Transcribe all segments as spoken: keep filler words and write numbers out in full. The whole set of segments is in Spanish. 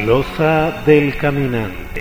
Glosa del caminante.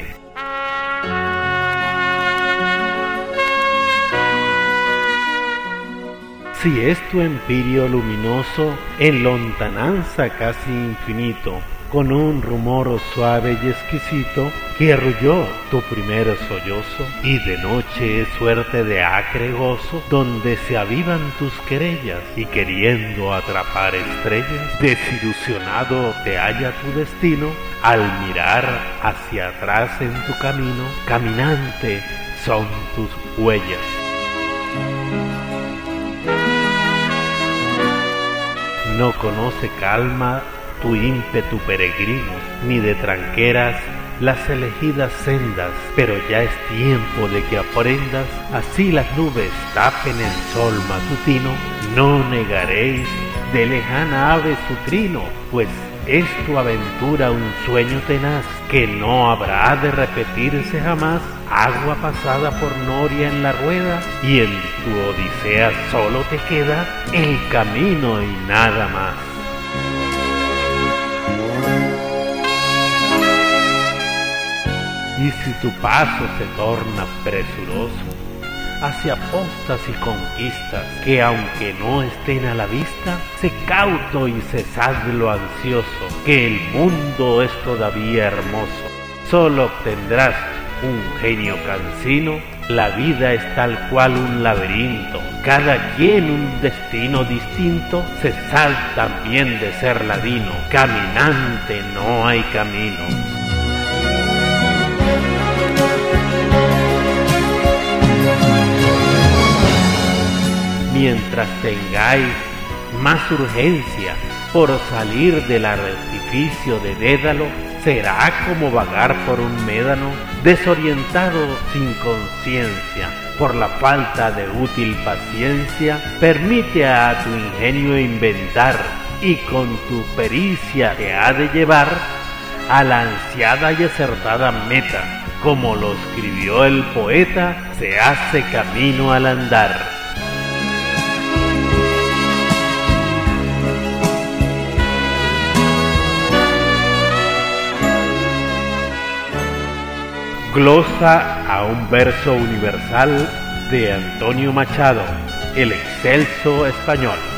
Si es tu empirio luminoso, en lontananza casi infinito, con un rumor suave y exquisito, que arrulló tu primer sollozo, y de noche es suerte de acre gozo, donde se avivan tus querellas, y queriendo atrapar estrellas, desilusionado te halla tu destino, al mirar hacia atrás en tu camino, caminante son tus huellas. No conoce calma tu ímpetu peregrino, ni de tranqueras las elegidas sendas, pero ya es tiempo de que aprendas, así las nubes tapen el sol matutino, no negaréis de lejana ave su trino, pues es tu aventura un sueño tenaz, que no habrá de repetirse jamás, agua pasada por noria en la rueda, y en tu odisea solo te queda el camino y nada más. Y si tu paso se torna presuroso hacia postas y conquistas que aunque no estén a la vista, sé cauto y cesad lo ansioso, que el mundo es todavía hermoso. Solo obtendrás un genio cansino, la vida es tal cual un laberinto, cada quien un destino distinto, cesad también de ser ladino, caminante no hay camino. Mientras tengáis más urgencia por salir del artificio de Dédalo, será como vagar por un médano, desorientado sin conciencia, por la falta de útil paciencia. Permite a tu ingenio inventar, y con tu pericia te ha de llevar a la ansiada y acertada meta. Como lo escribió el poeta, se hace camino al andar. Glosa a un verso universal de Antonio Machado, el excelso español.